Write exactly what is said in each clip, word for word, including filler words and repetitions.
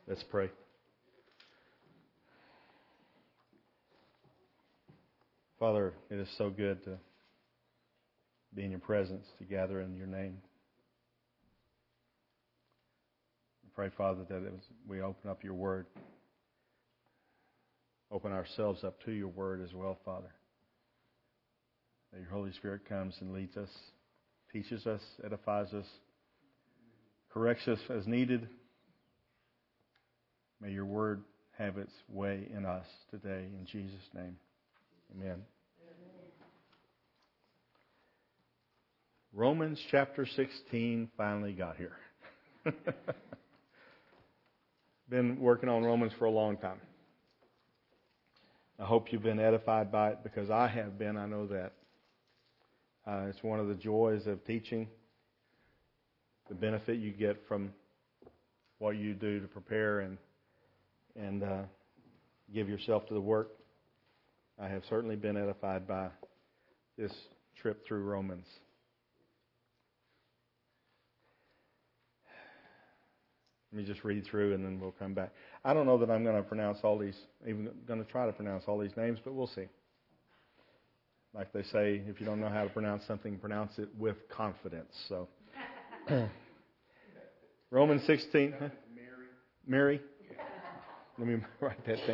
Let's pray. Father, it is so good to be in your presence, to gather in your name. I pray, Father, that as we open up your word, open ourselves up to your word as well, Father. That your Holy Spirit comes and leads us, teaches us, edifies us, corrects us as needed. May your word have its way in us today. In Jesus' name, amen. Romans chapter sixteen finally got here. Been working on Romans for a long time. I hope you've been edified by it, because I have been. I know that. Uh, it's one of the joys of teaching, the benefit you get from what you do to prepare and and uh, give yourself to the work. I have certainly been edified by this trip through Romans. Let me just read through and then we'll come back. I don't know that I'm going to pronounce all these, even going to try to pronounce all these names, but we'll see. Like they say, if you don't know how to pronounce something, pronounce it with confidence. So, Romans sixteen. Huh? Mary. Mary? Let me write that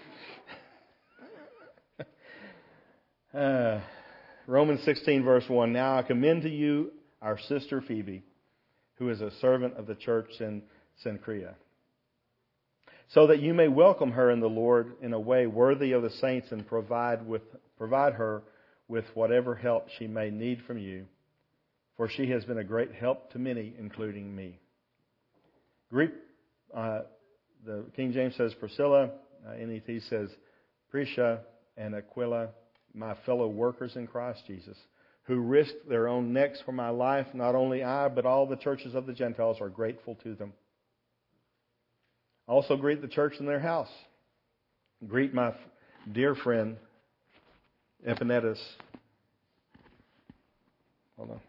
down. Uh, Romans sixteen, verse one. Now I commend to you our sister Phoebe, who is a servant of the church in Cenchrea, so that you may welcome her in the Lord in a way worthy of the saints, and provide with provide her with whatever help she may need from you, for she has been a great help to many, including me. Greet, uh, the King James says Priscilla, uh, N E T says Prisca and Aquila, my fellow workers in Christ Jesus, who risked their own necks for my life. Not only I, but all the churches of the Gentiles are grateful to them. Also greet the church in their house. Greet my dear friend Epaenetus. Hold on.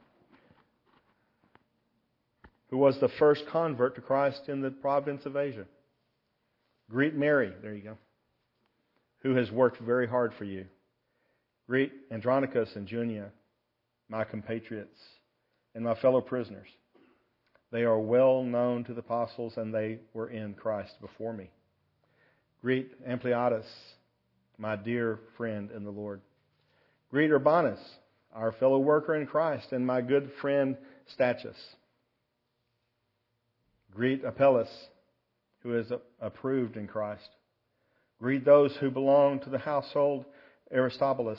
Who was the first convert to Christ in the province of Asia. Greet Mary, there you go, who has worked very hard for you. Greet Andronicus and Junia, my compatriots, and my fellow prisoners. They are well known to the apostles, and they were in Christ before me. Greet Ampliatus, my dear friend in the Lord. Greet Urbanus, our fellow worker in Christ, and my good friend Stachys. Greet Apelles, who is approved in Christ. Greet those who belong to the household Aristobulus.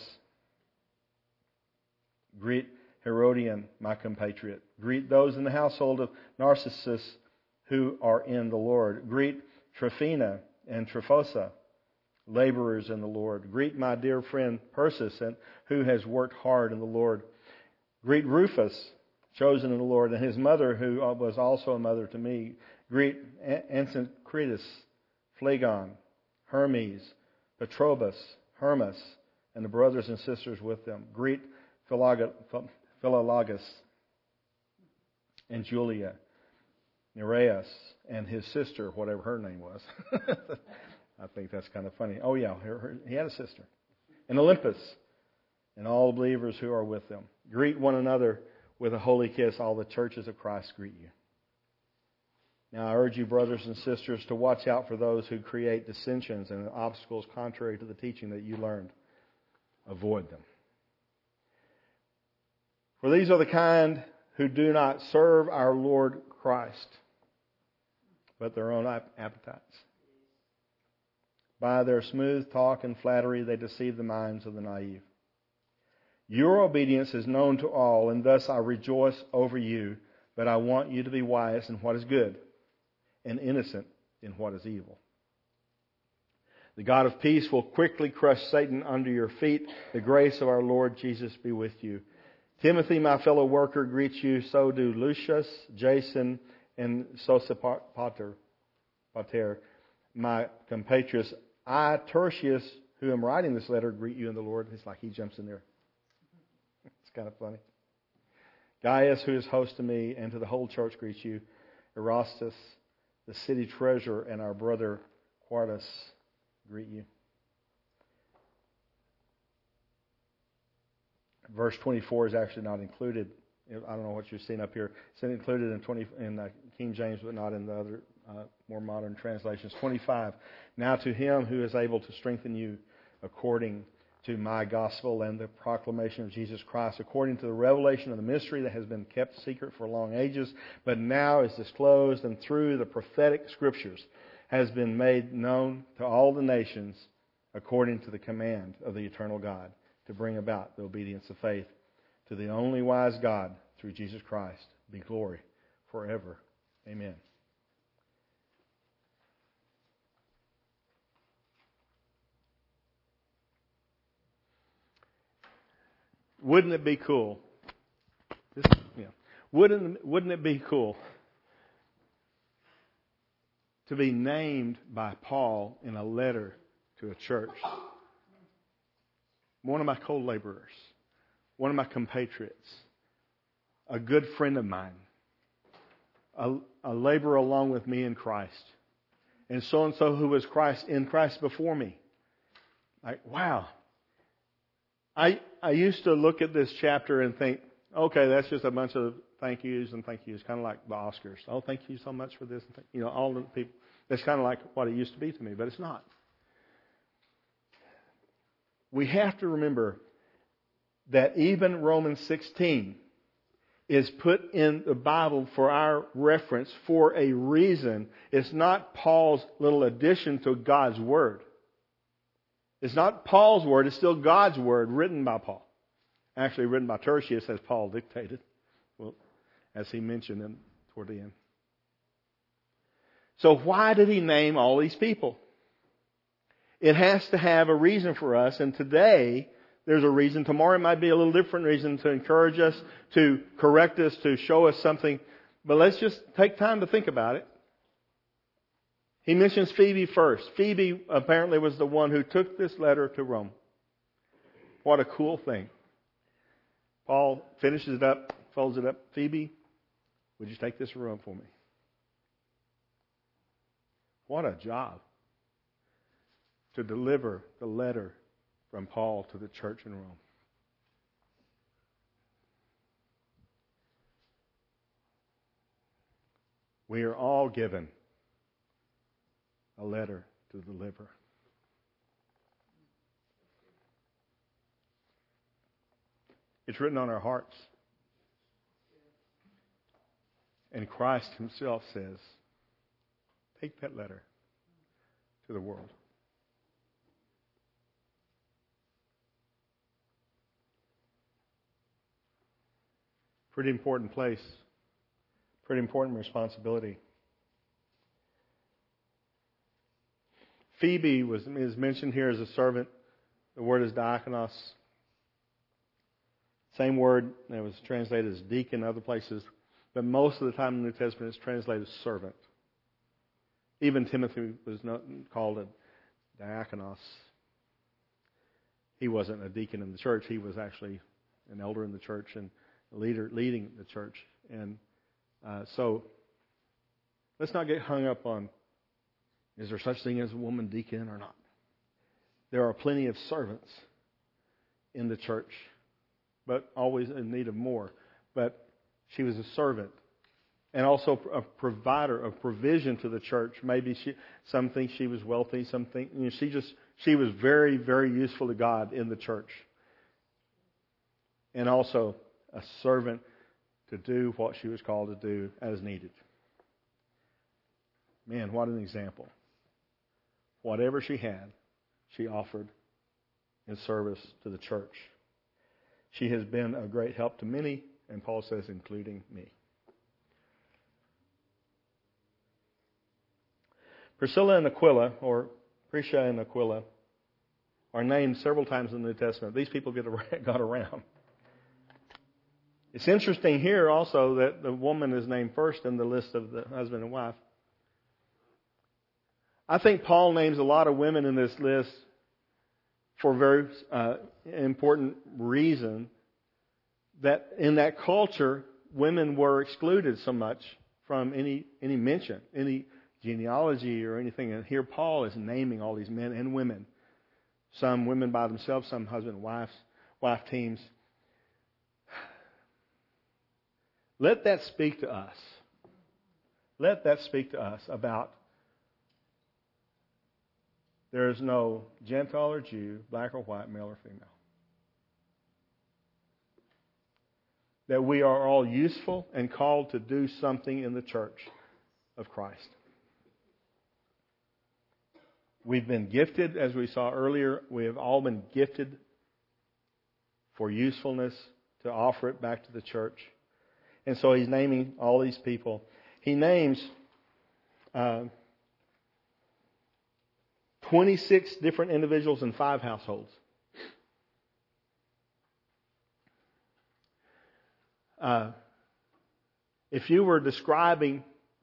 Greet Herodian, my compatriot. Greet those in the household of Narcissus who are in the Lord. Greet Tryphena and Tryphosa, laborers in the Lord. Greet my dear friend Persis, and who has worked hard in the Lord. Greet Rufus, chosen in the Lord, and his mother, who was also a mother to me. Greet Asyncritus, Phlegon, Hermes, Petrobus, Hermas, and the brothers and sisters with them. Greet Philologus and Julia, Nereus, and his sister, whatever her name was. I think that's kind of funny. Oh yeah, her, her, he had a sister. And Olympus, and all the believers who are with them. Greet one another with a holy kiss. All the churches of Christ greet you. Now I urge you, brothers and sisters, to watch out for those who create dissensions and obstacles contrary to the teaching that you learned. Avoid them. For these are the kind who do not serve our Lord Christ, but their own appetites. By their smooth talk and flattery, they deceive the minds of the naive. Your obedience is known to all, and thus I rejoice over you, but I want you to be wise in what is good and innocent in what is evil. The God of peace will quickly crush Satan under your feet. The grace of our Lord Jesus be with you. Timothy, my fellow worker, greets you. So do Lucius, Jason, and Sosipater, Pater, my compatriots. I, Tertius, who am writing this letter, greet you in the Lord. It's like he jumps in there. It's kind of funny. Gaius, who is host to me, and to the whole church, greets you. Erastus, the city treasurer, and our brother Quartus greet you. Verse twenty-four is actually not included. I don't know what you're seeing up here. It's included in twenty in uh, King James, but not in the other uh, more modern translations. twenty-five. Now to him who is able to strengthen you according to my gospel and the proclamation of Jesus Christ, according to the revelation of the mystery that has been kept secret for long ages, but now is disclosed, and through the prophetic scriptures has been made known to all the nations, according to the command of the eternal God, to bring about the obedience of faith. To the only wise God, through Jesus Christ, be glory forever. Amen. Wouldn't it be cool? This, yeah. Wouldn't, wouldn't it be cool to be named by Paul in a letter to a church? One of my co-laborers, one of my compatriots, a good friend of mine, a, a laborer along with me in Christ, and so-and-so who was Christ in Christ before me. Like, wow. I I used to look at this chapter and think, okay, that's just a bunch of thank yous and thank yous, kind of like the Oscars. Oh, thank you so much for this. And thank, you know, all the people. That's kind of like what it used to be to me, but it's not. We have to remember that even Romans sixteen is put in the Bible for our reference for a reason. It's not Paul's little addition to God's Word. It's not Paul's word, it's still God's word written by Paul. Actually written by Tertius as Paul dictated, well, as he mentioned in, toward the end. So why did he name all these people? It has to have a reason for us, and today there's a reason. Tomorrow it might be a little different reason to encourage us, to correct us, to show us something. But let's just take time to think about it. He mentions Phoebe first. Phoebe apparently was the one who took this letter to Rome. What a cool thing. Paul finishes it up, folds it up. Phoebe, would you take this to Rome for me? What a job to deliver the letter from Paul to the church in Rome. We are all given a letter to deliver. It's written on our hearts. And Christ himself says, take that letter to the world. Pretty important place. Pretty important responsibility. Phoebe was is mentioned here as a servant. The word is diakonos. Same word that was translated as deacon in other places. But most of the time in the New Testament it's translated as servant. Even Timothy was not called a diakonos. He wasn't a deacon in the church. He was actually an elder in the church and a leader leading the church. And uh, so let's not get hung up on, is there such thing as a woman deacon or not? There are plenty of servants in the church, but always in need of more. But she was a servant and also a provider of provision to the church. Maybe she, some think she was wealthy, some think, you know, she just, she was very, very useful to God in the church. And also a servant to do what she was called to do as needed. Man, what an example. Whatever she had, she offered in service to the church. She has been a great help to many, and Paul says, including me. Priscilla and Aquila, or Prisca and Aquila, are named several times in the New Testament. These people get around, got around. It's interesting here also that the woman is named first in the list of the husband and wife. I think Paul names a lot of women in this list for a very uh, important reason, that in that culture, women were excluded so much from any any mention, any genealogy or anything. And here Paul is naming all these men and women. Some women by themselves, some husband and wives, wife teams. Let that speak to us. Let that speak to us about there is no Gentile or Jew, black or white, male or female. That we are all useful and called to do something in the church of Christ. We've been gifted, as we saw earlier, we have all been gifted for usefulness to offer it back to the church. And so he's naming all these people. He names uh, twenty-six different individuals in five households. Uh, if you were describing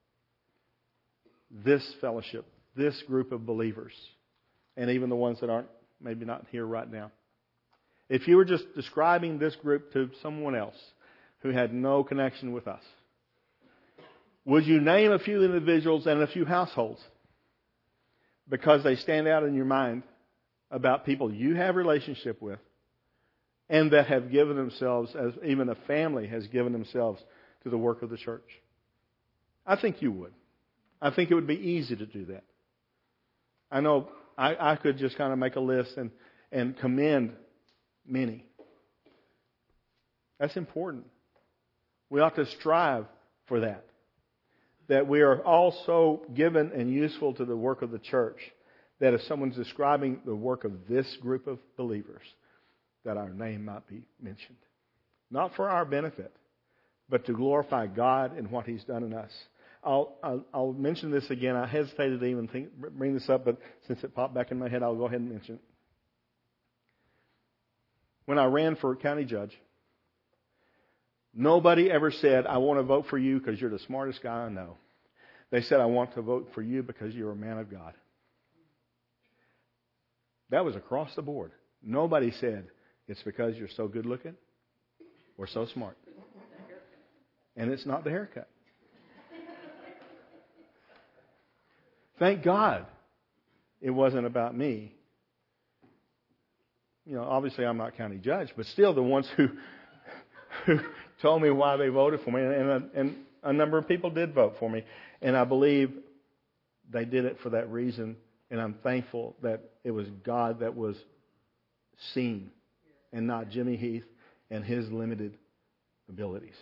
this fellowship, this group of believers, and even the ones that aren't, maybe not here right now, if you were just describing this group to someone else who had no connection with us, would you name a few individuals and a few households because they stand out in your mind about people you have relationship with and that have given themselves, as even a family has given themselves to the work of the church? I think you would. I think it would be easy to do that. I know I, I could just kind of make a list and, and commend many. That's important. We ought to strive for that. That we are also given and useful to the work of the church. That if someone's describing the work of this group of believers, that our name might be mentioned. Not for our benefit, but to glorify God and what He's done in us. I'll, I'll, I'll mention this again. I hesitated to even think, bring this up, but since it popped back in my head, I'll go ahead and mention it. When I ran for county judge, nobody ever said, I want to vote for you because you're the smartest guy I know. They said, I want to vote for you because you're a man of God. That was across the board. Nobody said, it's because you're so good looking or so smart. And it's not the haircut. Thank God it wasn't about me. You know, obviously I'm not county judge, but still the ones who, who told me why they voted for me, and a, and a number of people did vote for me, and I believe they did it for that reason, and I'm thankful that it was God that was seen and not Jimmy Heath and his limited abilities.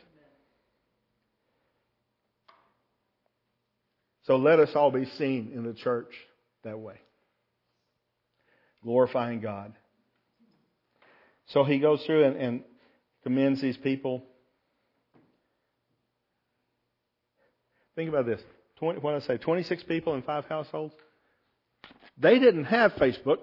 So let us all be seen in the church that way, glorifying God. So he goes through and, and commends these people. Think about this. twenty, what did I say? twenty-six people in five households. They didn't have Facebook.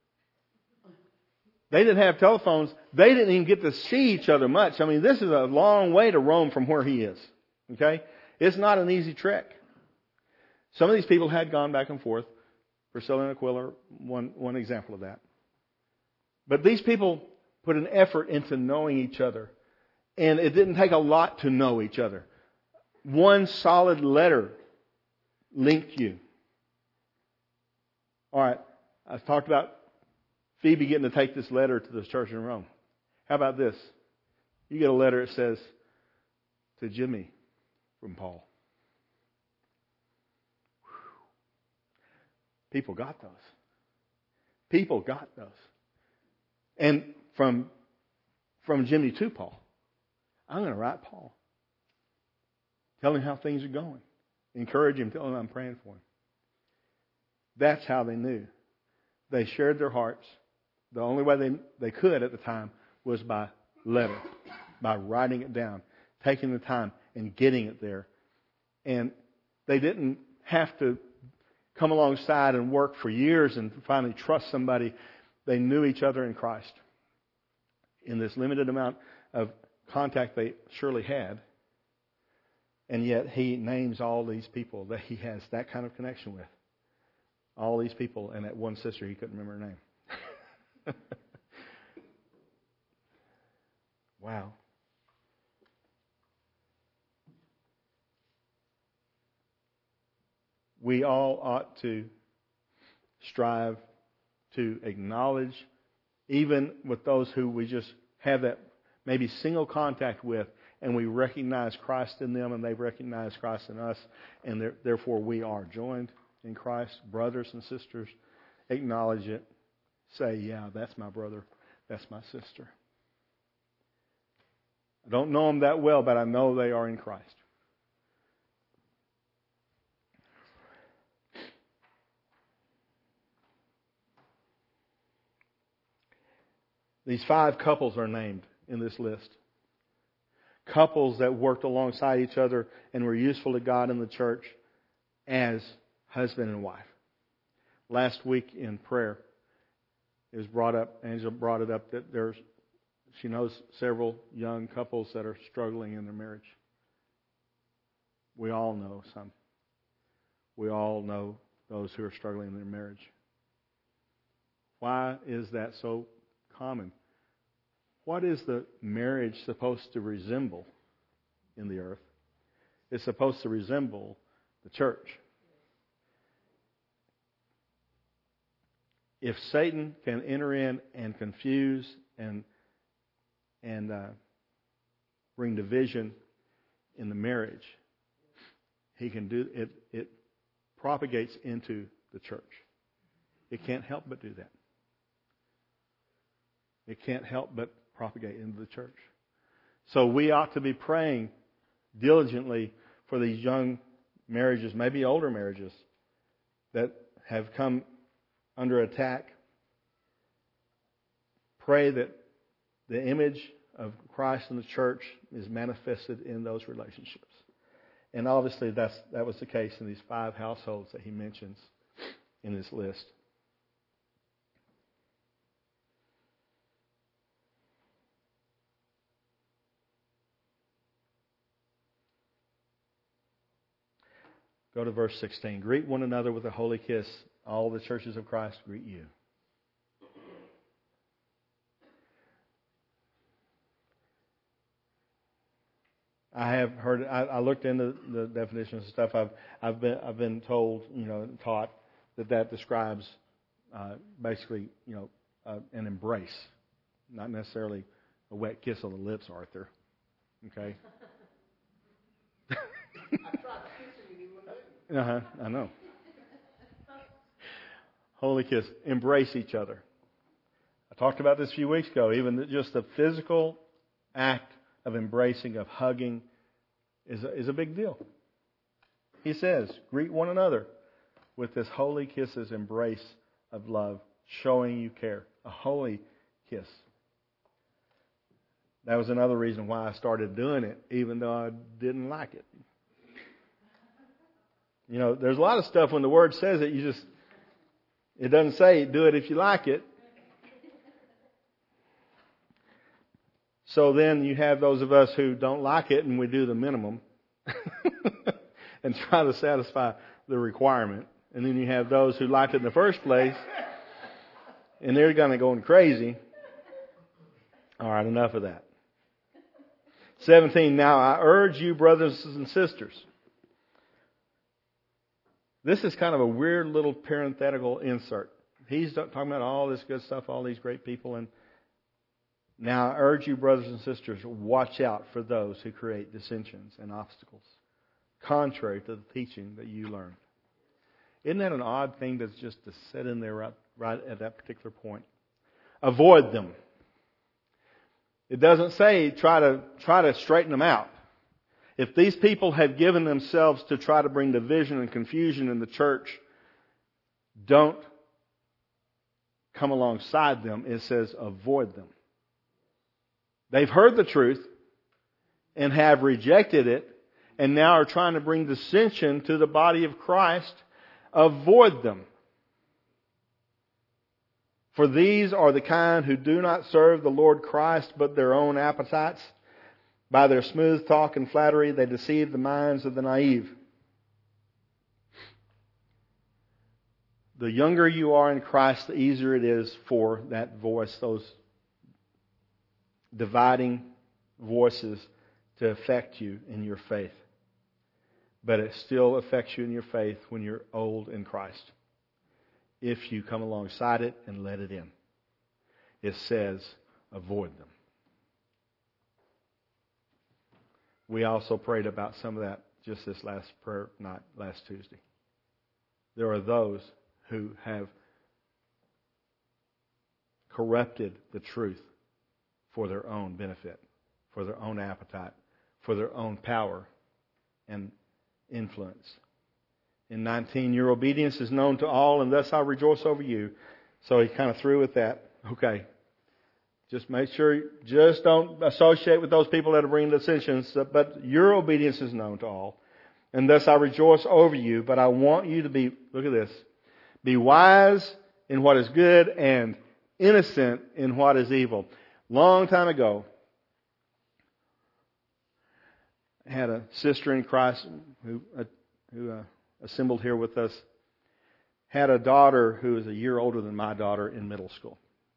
They didn't have telephones. They didn't even get to see each other much. I mean, this is a long way to Rome from where he is. Okay? It's not an easy trek. Some of these people had gone back and forth. Priscilla and Aquila are one, one example of that. But these people put an effort into knowing each other. And it didn't take a lot to know each other. One solid letter linked you. All right, I've talked about Phoebe getting to take this letter to the church in Rome. How about this? You get a letter that says, to Jimmy from Paul. People got those. People got those. And from, from Jimmy to Paul. I'm going to write Paul. Tell him how things are going. Encourage him. Tell him I'm praying for him. That's how they knew. They shared their hearts. The only way they, they could at the time was by letter. By writing it down. Taking the time and getting it there. And they didn't have to come alongside and work for years and finally trust somebody. They knew each other in Christ. In this limited amount of contact they surely had. And yet he names all these people that he has that kind of connection with. All these people and that one sister, he couldn't remember her name. Wow. we all ought to strive to acknowledge, even with those who we just have that maybe single contact with, and we recognize Christ in them and they recognize Christ in us, and therefore we are joined in Christ. Brothers and sisters, acknowledge it. Say, yeah, that's my brother, that's my sister. I don't know them that well, but I know they are in Christ. These five couples are named in this list. Couples that worked alongside each other and were useful to God in the church as husband and wife. Last week in prayer, it was brought up, Angela brought it up, that there's, she knows several young couples that are struggling in their marriage. We all know some. We all know those who are struggling in their marriage. Why is that so common? What is the marriage supposed to resemble in the earth? It's supposed to resemble the church. If Satan can enter in and confuse and and uh, bring division in the marriage, he can do it. It propagates into the church. It can't help but do that. It can't help but propagate into the church. So we ought to be praying diligently for these young marriages, maybe older marriages, that have come under attack. Pray that the image of Christ in the church is manifested in those relationships. And obviously that's that was the case in these five households that he mentions in this list. Go to verse sixteen. Greet one another with a holy kiss. All the churches of Christ greet you. I have heard. I, I looked into the definitions and stuff. I've I've been I've been told, you know, taught that that describes uh, basically, you know, uh, an embrace, not necessarily a wet kiss on the lips, Arthur. Okay. Uh huh. I know. Holy kiss. Embrace each other. I talked about this a few weeks ago. Even just the physical act of embracing, of hugging, is a, is a big deal. He says, greet one another with this holy kisses embrace of love, showing you care. A holy kiss. That was another reason why I started doing it, even though I didn't like it. You know, there's a lot of stuff when the Word says it, you just, it doesn't say do it if you like it. So then you have those of us who don't like it and we do the minimum and try to satisfy the requirement. And then you have those who liked it in the first place and they're kind of going crazy. All right, enough of that. seventeen, now I urge you, brothers and sisters. This is kind of a weird little parenthetical insert. He's talking about all this good stuff, all these great people. And now I urge you, brothers and sisters, watch out for those who create dissensions and obstacles, contrary to the teaching that you learned. Isn't that an odd thing that's just to sit in there right, right at that particular point? Avoid them. It doesn't say try to try to straighten them out. If these people have given themselves to try to bring division and confusion in the church, don't come alongside them. It says avoid them. They've heard the truth and have rejected it and now are trying to bring dissension to the body of Christ. Avoid them. For these are the kind who do not serve the Lord Christ but their own appetites. By their smooth talk and flattery, they deceive the minds of the naive. The younger you are in Christ, the easier it is for that voice, those dividing voices, to affect you in your faith. but it still affects you in your faith when you're old in Christ. If you come alongside it and let it in. It says, avoid them. We also prayed about some of that just this last prayer night, last Tuesday. There are those who have corrupted the truth for their own benefit, for their own appetite, for their own power and influence. In nineteen, your obedience is known to all, and thus I rejoice over you. So he kind of threw with that. Okay. Just make sure, just don't associate with those people that are bringing dissensions, but your obedience is known to all. And thus I rejoice over you, but I want you to be, look at this, be wise in what is good and innocent in what is evil. Long time ago, I had a sister in Christ who, uh, who uh, assembled here with us, had a daughter who was a year older than my daughter in middle school.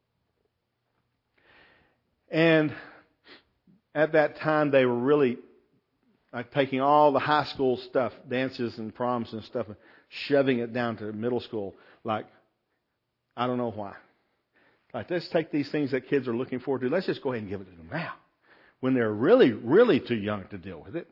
And at that time, they were really like taking all the high school stuff, dances and proms and stuff, and shoving it down to middle school. Like, I don't know why. Like, let's take these things that kids are looking forward to. Let's just go ahead and give it to them now, when they're really, really too young to deal with it.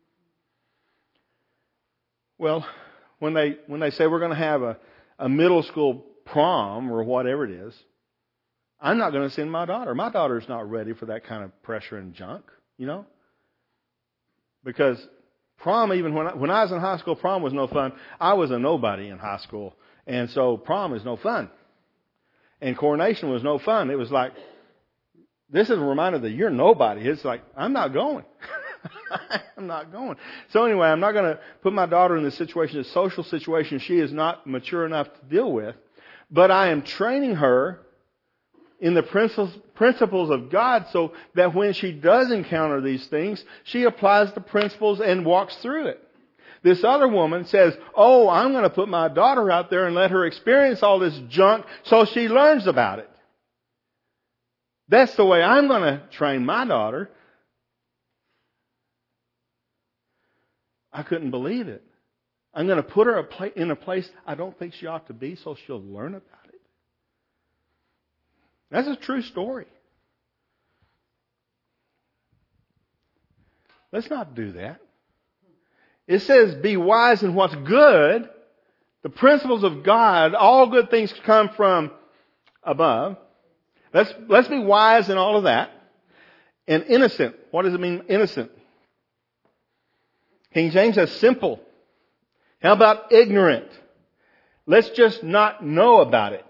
Well, when they when they say we're going to have a, a middle school prom or whatever it is, I'm not going to send my daughter. My daughter's not ready for that kind of pressure and junk, you know. Because prom, even when I, when I was in high school, prom was no fun. I was a nobody in high school. And so prom is no fun. And coronation was no fun. It was like, this is a reminder that you're nobody. It's like, I'm not going. I'm not going. So anyway, I'm not going to put my daughter in this situation, a social situation she is not mature enough to deal with. But I am training her in the principles of God so that when she does encounter these things, she applies the principles and walks through it. This other woman says, oh, I'm going to put my daughter out there and let her experience all this junk so she learns about it. That's the way I'm going to train my daughter. I couldn't believe it. I'm going to put her in a place I don't think she ought to be so she'll learn about it. That's a true story. Let's not do that. It says, be wise in what's good. The principles of God, all good things come from above. Let's, let's be wise in all of that. And innocent. What does it mean, innocent? King James says simple. How about ignorant? Let's just not know about it.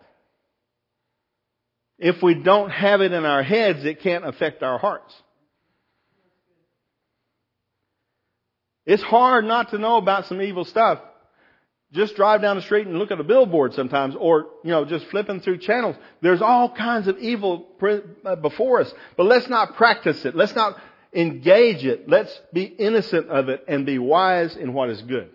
If we don't have it in our heads, it can't affect our hearts. It's hard not to know about some evil stuff. Just drive down the street and look at a billboard sometimes, or, you know, just flipping through channels. There's all kinds of evil before us. But let's not practice it. Let's not engage it. Let's be innocent of it and be wise in what is good.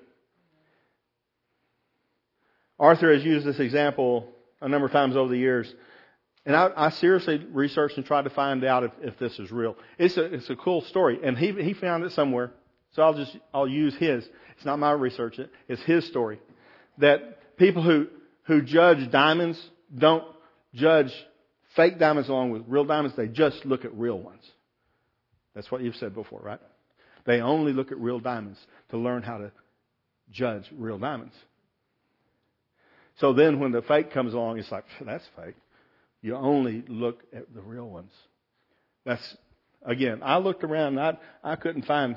Arthur has used this example a number of times over the years. And I, I seriously researched and tried to find out if, if this is real. It's a, it's a cool story. And he, he found it somewhere. So I'll just, I'll use his. It's not my research. It's his story. That people who, who judge diamonds don't judge fake diamonds along with real diamonds. They just look at real ones. That's what you've said before, right? They only look at real diamonds to learn how to judge real diamonds. So then when the fake comes along, it's like, that's fake. You only look at the real ones. That's, again, I looked around and I, I couldn't find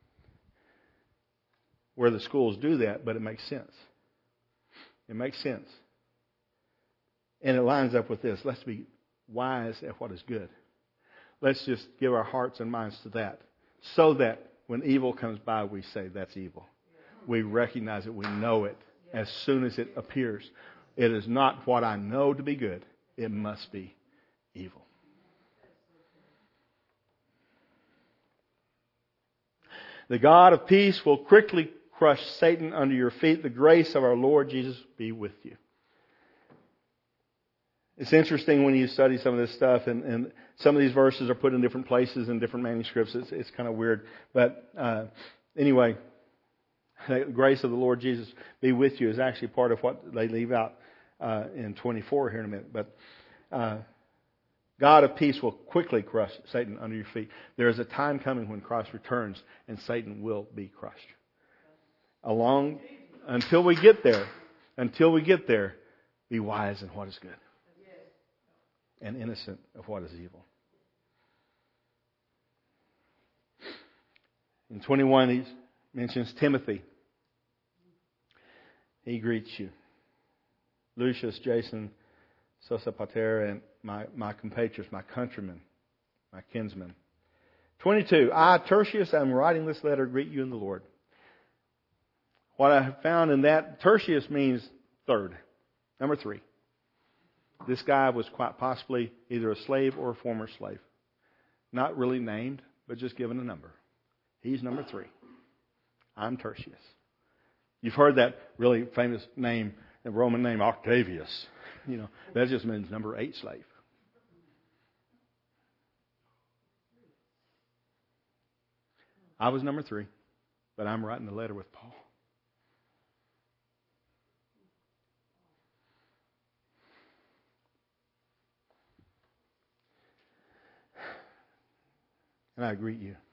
where the schools do that, but it makes sense. It makes sense. And it lines up with this. Let's be wise at what is good. Let's just give our hearts and minds to that. So that when evil comes by, we say, that's evil. We recognize it. We know it as soon as it appears. It is not what I know to be good. It must be evil. The God of peace will quickly crush Satan under your feet. The grace of our Lord Jesus be with you. It's interesting when you study some of this stuff, and, and some of these verses are put in different places in different manuscripts. It's, it's kind of weird. But uh, anyway, The grace of the Lord Jesus be with you is actually part of what they leave out uh, in twenty-four here in a minute. But uh, God of peace will quickly crush Satan under your feet. There is a time coming when Christ returns and Satan will be crushed. Along until we get there, until we get there, be wise in what is good and innocent of what is evil. In twenty-one, he mentions Timothy. He greets you. Lucius, Jason, Sosipater, and my, my compatriots, my countrymen, my kinsmen. twenty-two, I, Tertius, am writing this letter, greet you in the Lord. What I have found in that, Tertius means third. Number three. This guy was quite possibly either a slave or a former slave. Not really named, but just given a number. He's number three. I'm Tertius. You've heard that really famous name, the Roman name Octavius. You know, that just means number eight slave. I was number three, but I'm writing the letter with Paul. And I greet you.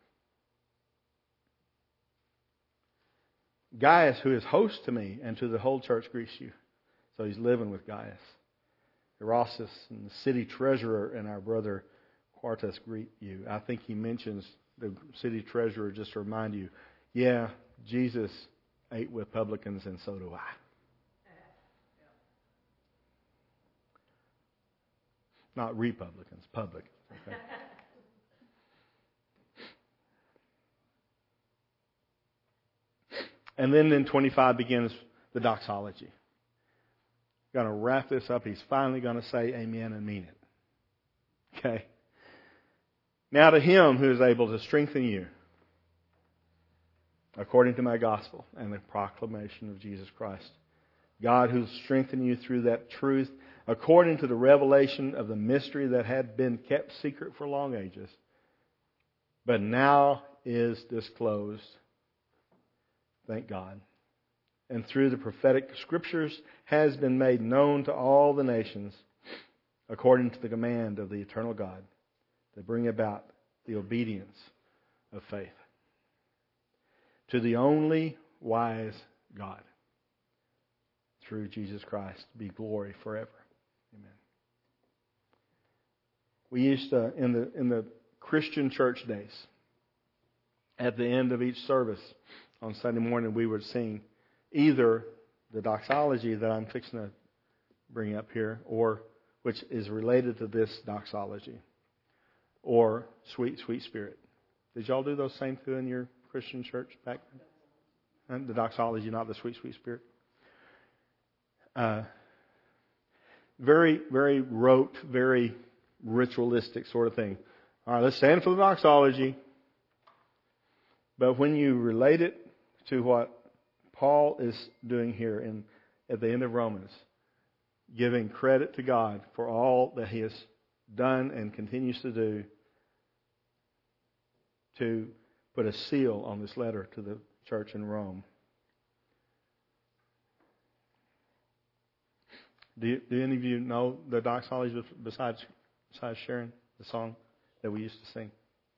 Gaius, who is host to me and to the whole church, greets you. So he's living with Gaius. Erastus and the city treasurer and our brother Quartus greet you. I think he mentions the city treasurer just to remind you, yeah, Jesus ate with publicans and so do I. Not republicans, publicans. Okay? And then in twenty-five begins the doxology. Going to wrap this up. He's finally going to say amen and mean it. Okay. Now to him who is able to strengthen you according to my gospel and the proclamation of Jesus Christ. God who strengthened you through that truth according to the revelation of the mystery that had been kept secret for long ages, but now is disclosed. Thank God. And through the prophetic scriptures has been made known to all the nations according to the command of the eternal God to bring about the obedience of faith. To the only wise God, through Jesus Christ, be glory forever. Amen. We used to, in the in the Christian church days, at the end of each service on Sunday morning, we would sing either the doxology that I'm fixing to bring up here, or which is related to this doxology, or Sweet, Sweet Spirit. Did y'all do those same two in your Christian church back then? And the doxology, not the Sweet, Sweet Spirit. Uh, very, very rote, very ritualistic sort of thing. All right, let's stand for the doxology. But when you relate it to what Paul is doing here in at the end of Romans, giving credit to God for all that He has done and continues to do to put a seal on this letter to the church in Rome. Do, you, do any of you know the doxology besides, besides sharing the song that we used to sing?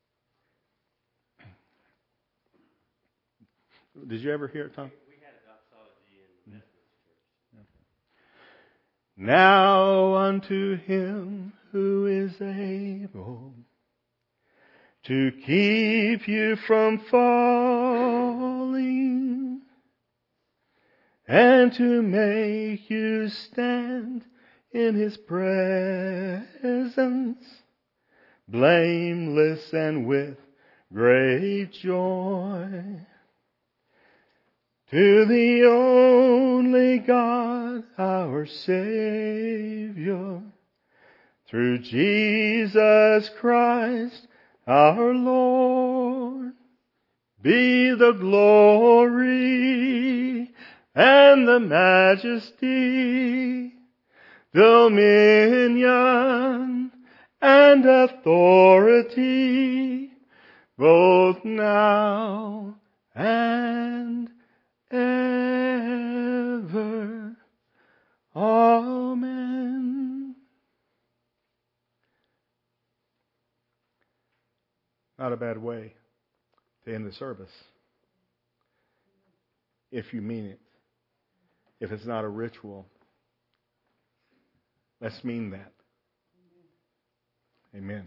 Did you ever hear it, Tom? We had a doxology in Methodist church. Okay. Now unto Him who is able to keep you from falling and to make you stand in His presence, blameless and with great joy. To the only God, our Savior, through Jesus Christ, our Lord, be the glory and the majesty, dominion and authority, both now and not a bad way to end the service. If you mean it. If it's not a ritual. Let's mean that. Amen.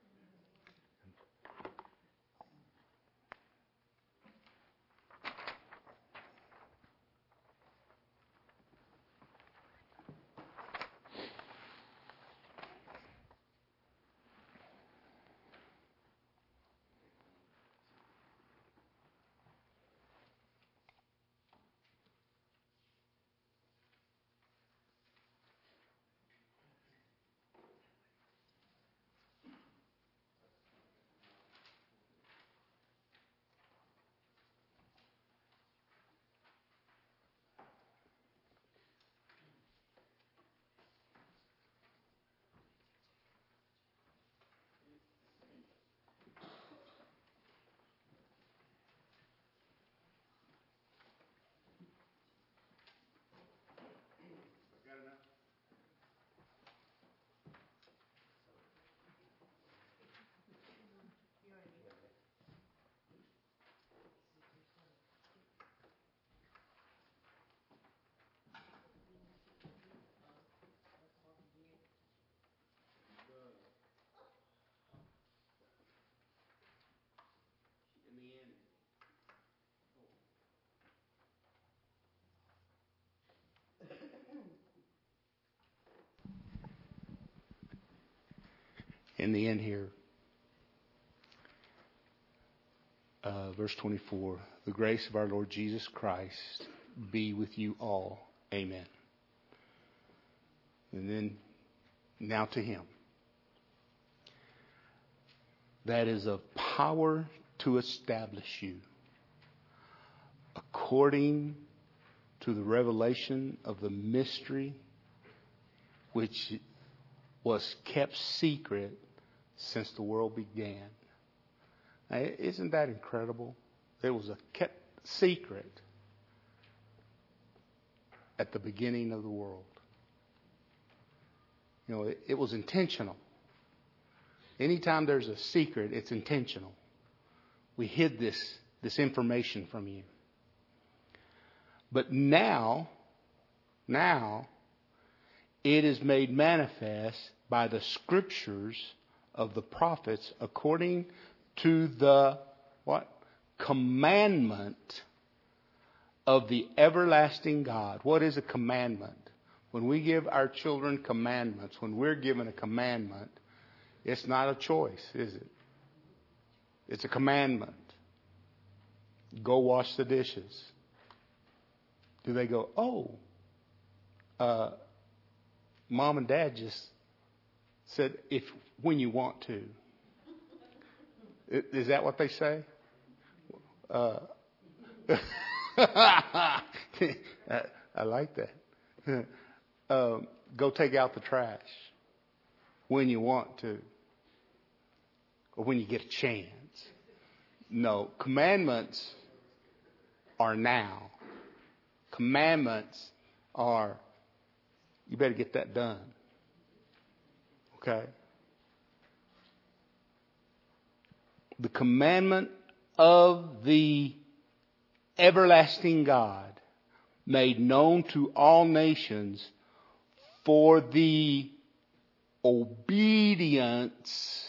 In the end here, uh, verse twenty-four, the grace of our Lord Jesus Christ be with you all. Amen. And then, now to him. That is of power to establish you according to the revelation of the mystery which was kept secret since the world began. Now, isn't that incredible? It was a kept secret at the beginning of the world. You know, it, it was intentional. Anytime there's a secret, it's intentional. We hid this, this information from you. But now, now, it is made manifest by the scriptures of the prophets according to the what? Commandment of the everlasting God. What is a commandment? When we give our children commandments, when we're given a commandment, it's not a choice, is it? It's a commandment. Go wash the dishes. Do they go, oh, uh, Mom and Dad just said, if when you want to. Is that what they say? Uh, I, I like that. Um, go take out the trash when you want to, or when you get a chance. No, commandments are now. Commandments are, you better get that done. Okay? The commandment of the everlasting God made known to all nations for the obedience,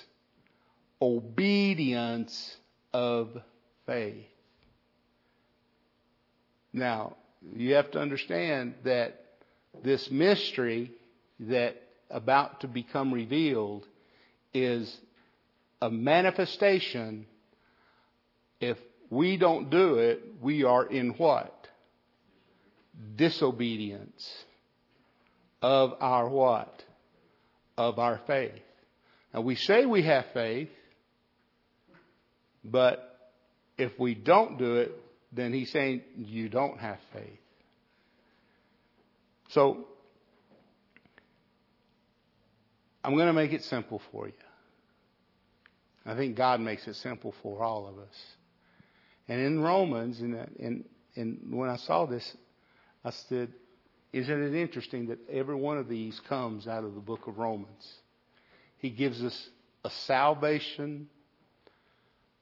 obedience of faith. Now, you have to understand that this mystery that about to become revealed is a manifestation. If we don't do it, we are in what? Disobedience of our what? Of our faith. Now we say we have faith, but if we don't do it, then he's saying you don't have faith. So, I'm going to make it simple for you. I think God makes it simple for all of us. And in Romans, and in, in, in, when I saw this, I said, isn't it interesting that every one of these comes out of the book of Romans? He gives us a salvation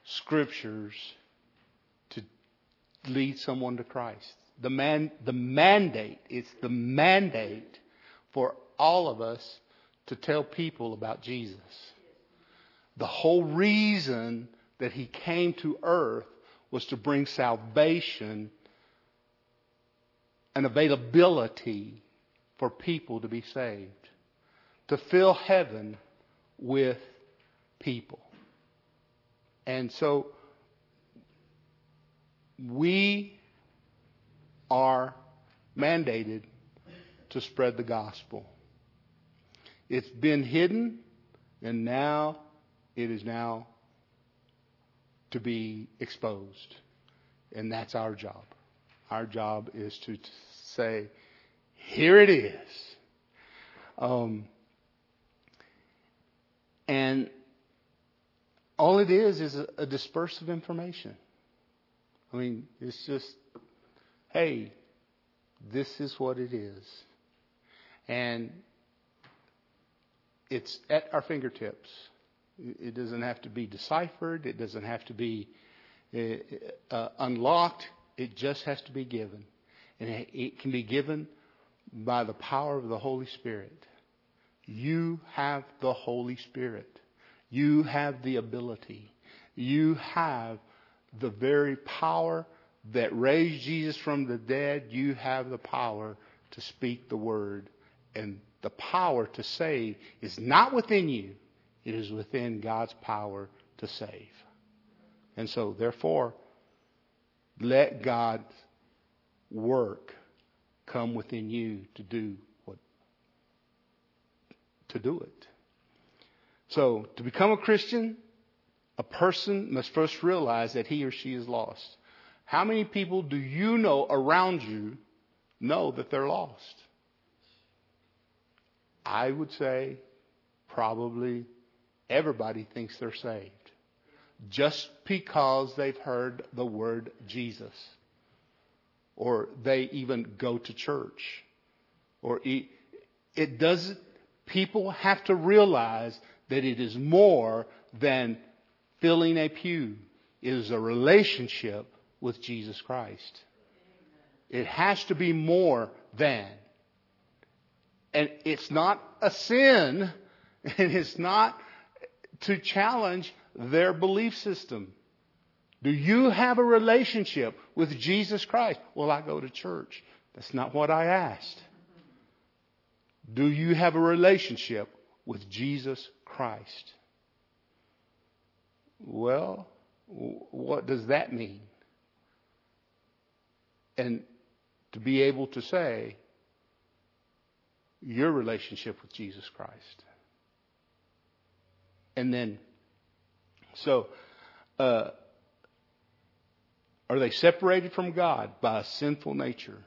scriptures to lead someone to Christ. The man, the mandate, it's the mandate for all of us to tell people about Jesus. The whole reason that he came to earth was to bring salvation and availability for people to be saved, to fill heaven with people. And so we are mandated to spread the gospel. It's been hidden, and now it is now to be exposed. And that's our job. Our job is to say, here it is. Um, and all it is is a, a disperse of information. I mean, it's just, hey, this is what it is. And it's at our fingertips. It doesn't have to be deciphered. It doesn't have to be uh, unlocked. It just has to be given. And it can be given by the power of the Holy Spirit. You have the Holy Spirit. You have the ability. You have the very power that raised Jesus from the dead. You have the power to speak the word. And the power to save is not within you. It is within God's power to save. And so, therefore, let God's work come within you to do what, to do it. So, to become a Christian, a person must first realize that he or she is lost. How many people do you know around you know that they're lost? I would say probably everybody thinks they're saved. Just because they've heard the word Jesus. Or they even go to church. Or it, it doesn't, people have to realize that it is more than filling a pew. It is a relationship with Jesus Christ. It has to be more than. And it's not a sin. And it's not to challenge their belief system. Do you have a relationship with Jesus Christ? Well, I go to church. That's not what I asked. Do you have a relationship with Jesus Christ? Well, what does that mean? And to be able to say, your relationship with Jesus Christ. And then, so, uh, are they separated from God by a sinful nature?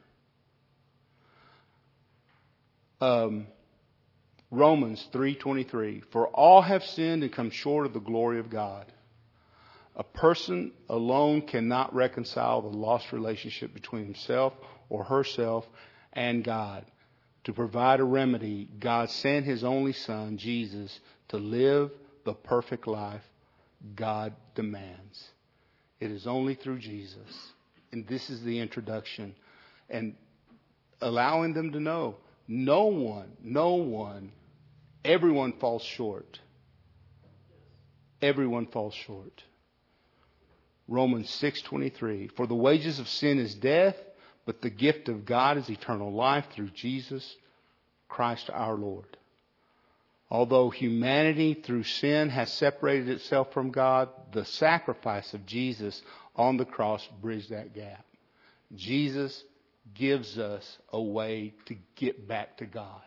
Um, Romans three twenty-three. For all have sinned and come short of the glory of God. A person alone cannot reconcile the lost relationship between himself or herself and God. To provide a remedy, God sent His only Son, Jesus, to live the perfect life God demands. It is only through Jesus. And this is the introduction. And allowing them to know, no one, no one, everyone falls short. Everyone falls short. Romans six twenty-three. For the wages of sin is death, but the gift of God is eternal life through Jesus Christ our Lord. Although humanity through sin has separated itself from God, the sacrifice of Jesus on the cross bridged that gap. Jesus gives us a way to get back to God.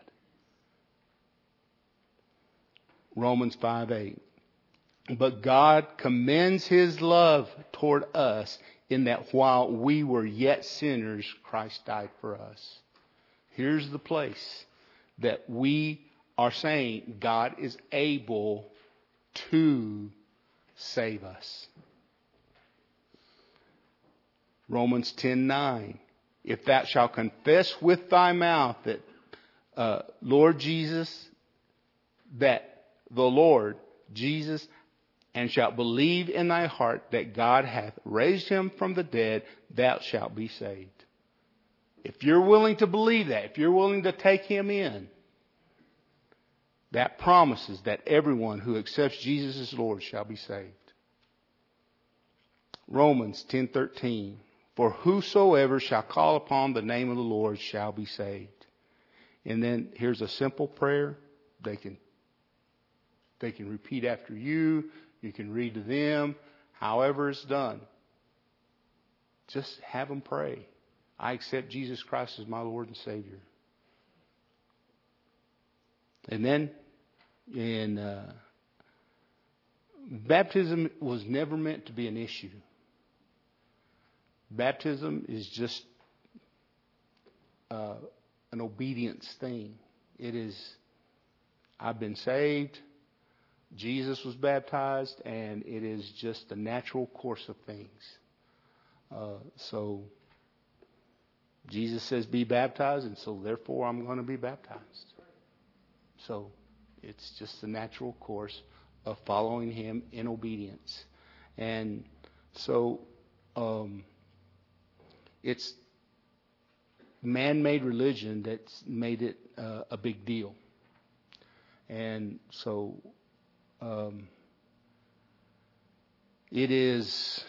Romans five eight. But God commends His love toward us in that while we were yet sinners, Christ died for us. Here's the place that we are saying God is able to save us. Romans ten nine. If thou shalt confess with thy mouth that uh, Lord Jesus, that the Lord Jesus and shalt believe in thy heart that God hath raised him from the dead, thou shalt be saved. If you're willing to believe that, if you're willing to take him in, that promises that everyone who accepts Jesus as Lord shall be saved. Romans ten thirteen. For whosoever shall call upon the name of the Lord shall be saved. And then here's a simple prayer. They can, they can repeat after you. You can read to them. However it's done. Just have them pray. I accept Jesus Christ as my Lord and Savior. And then, in uh, baptism was never meant to be an issue. Baptism is just uh, an obedience thing. It is, I've been saved, Jesus was baptized, and it is just the natural course of things. Uh, so, Jesus says be baptized, and so therefore I'm going to be baptized. So, it's just the natural course of following him in obedience. And so, um, it's man-made religion that's made it uh, a big deal. And so, um, it is,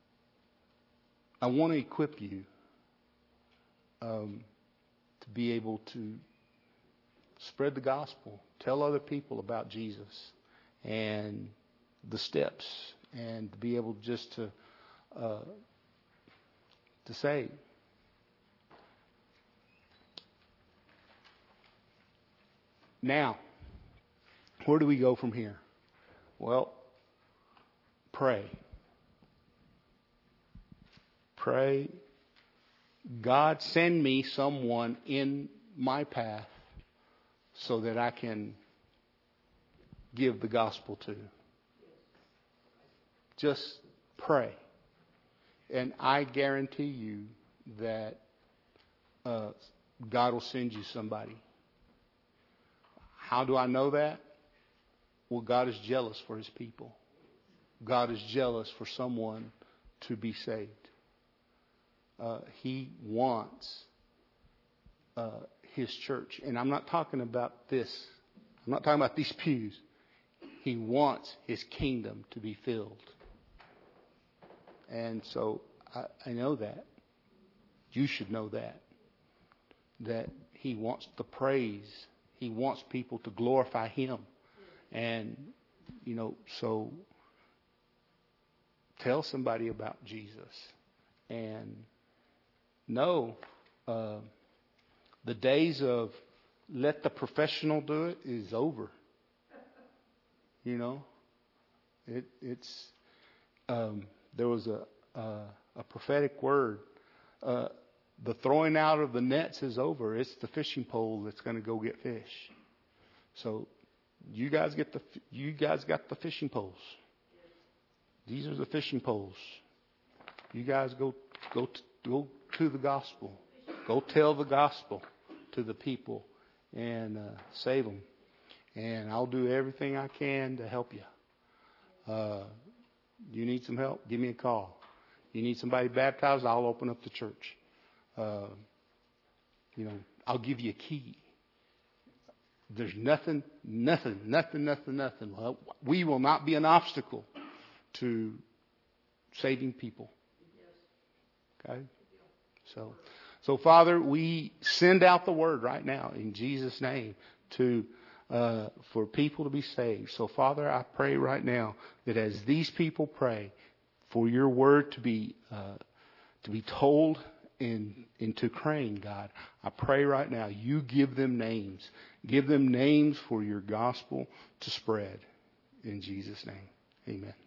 I want to equip you um, to be able to spread the gospel, tell other people about Jesus and the steps, and to be able just to uh, to say, now, where do we go from here? Well, pray. Pray, God, send me someone in my path so that I can give the gospel to. Just pray. And I guarantee you that uh, God will send you somebody. How do I know that? Well, God is jealous for his people. God is jealous for someone to be saved. Uh, he wants uh, his church. And I'm not talking about this. I'm not talking about these pews. He wants his kingdom to be filled. And so I, I know that. You should know that. That he wants the praise. He wants people to glorify him. And, you know, so tell somebody about Jesus. And know uh, the days of let the professional do it is over. You know, it, it's um, there was a uh, a prophetic word. Uh, the throwing out of the nets is over. It's the fishing pole that's going to go get fish. So you guys get the you guys got the fishing poles. These are the fishing poles. You guys go go to, go to the gospel. Go tell the gospel to the people and uh, save them. And I'll do everything I can to help you. Uh, you need some help? Give me a call. You need somebody baptized? I'll open up the church. Uh, you know, I'll give you a key. There's nothing, nothing, nothing, nothing, nothing. Well, we will not be an obstacle to saving people. Okay? So, so Father, we send out the word right now in Jesus' name to uh, for people to be saved. So, Father, I pray right now that as these people pray for your word to be uh, to be told in into Crane, God, I pray right now you give them names, give them names for your gospel to spread. In Jesus' name, amen.